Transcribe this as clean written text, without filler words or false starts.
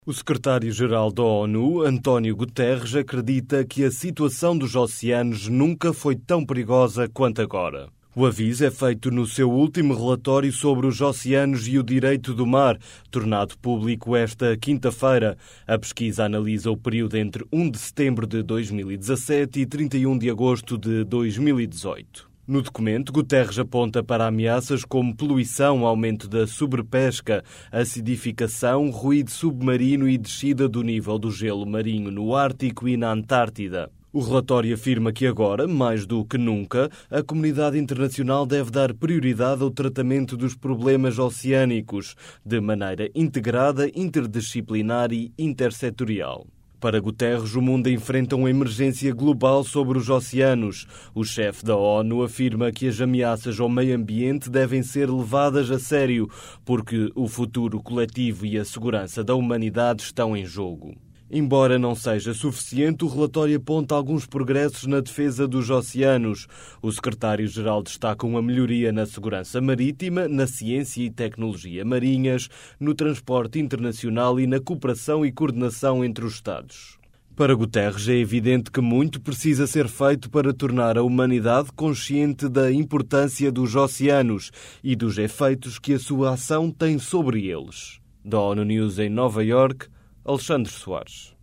O secretário-geral da ONU, António Guterres, acredita que a situação dos oceanos nunca foi tão perigosa quanto agora. O aviso é feito no seu último relatório sobre os oceanos e o direito do mar, tornado público esta quinta-feira. A pesquisa analisa o período entre 1 de setembro de 2017 e 31 de agosto de 2018. No documento, Guterres aponta para ameaças como poluição, aumento da sobrepesca, acidificação, ruído submarino e descida do nível do gelo marinho no Ártico e na Antártida. O relatório afirma que agora, mais do que nunca, a comunidade internacional deve dar prioridade ao tratamento dos problemas oceânicos, de maneira integrada, interdisciplinar e intersetorial. Para Guterres, o mundo enfrenta uma emergência global sobre os oceanos. O chefe da ONU afirma que as ameaças ao meio ambiente devem ser levadas a sério, porque o futuro coletivo e a segurança da humanidade estão em jogo. Embora não seja suficiente, o relatório aponta alguns progressos na defesa dos oceanos. O secretário-geral destaca uma melhoria na segurança marítima, na ciência e tecnologia marinhas, no transporte internacional e na cooperação e coordenação entre os Estados. Para Guterres, é evidente que muito precisa ser feito para tornar a humanidade consciente da importância dos oceanos e dos efeitos que a sua ação tem sobre eles. Da ONU News em Nova Iorque, Alexandre Soares.